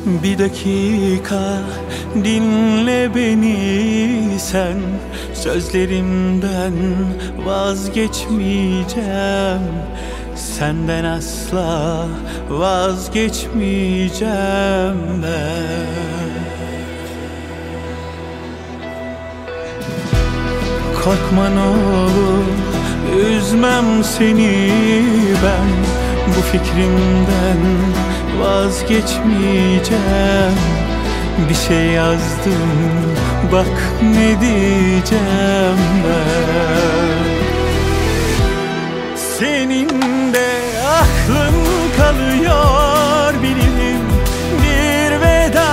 Bir dakika dinle beni sen, sözlerimden vazgeçmeyeceğim. Senden asla vazgeçmeyeceğim ben. Korkma ne olur, üzmem seni ben. Bu fikrimden vazgeçmeyeceğim. Bir şey yazdım, bak ne diyeceğim ben. Senin de aklın kalıyor bilirim. Bir veda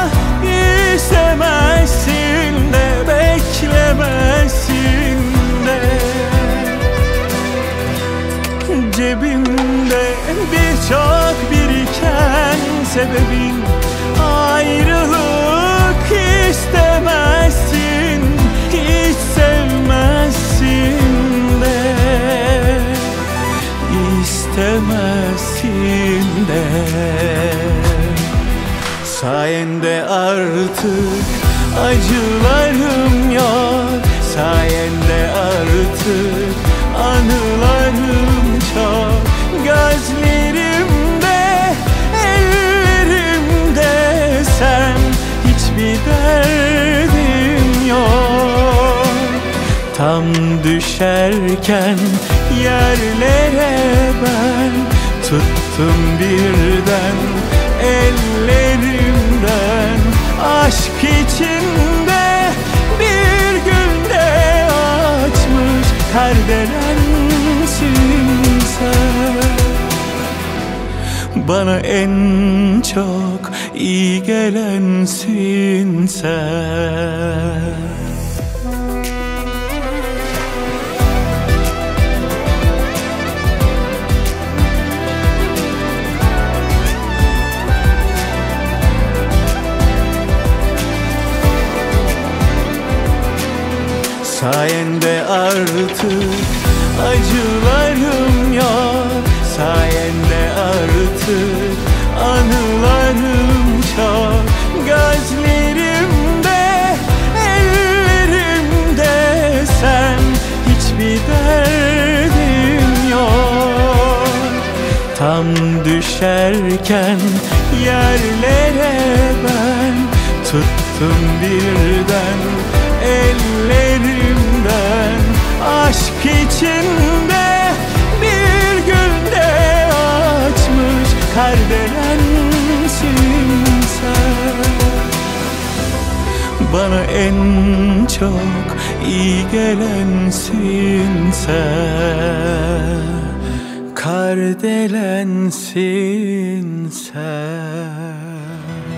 istemezsin de, beklemezsin de. Cebimde birçok biriken sebebin, ayrılık istemezsin, hiç sevmezsin de, istemezsin de. Sayende artık acılarım yok, sayende artık anılarım çok. Gözlerimde, ellerimde sen, hiçbir derdim yok. Tam düşerken yerlere ben tuttum birden ellerimden. Aşk içinde bir günde açmış perdelensin sen. Bana en çok iyi gelensin sen. Sayende artık acılarım yok, sayende artık anılarım çok. Gözlerimde, ellerimde sen, hiçbir derdim yok. Tam düşerken yerlere ben tuttum birden ellerimden. Aşk içinde bir günde açmış perdelensin sen. Bana en çok iyi gelensin sen, kardelensin sen.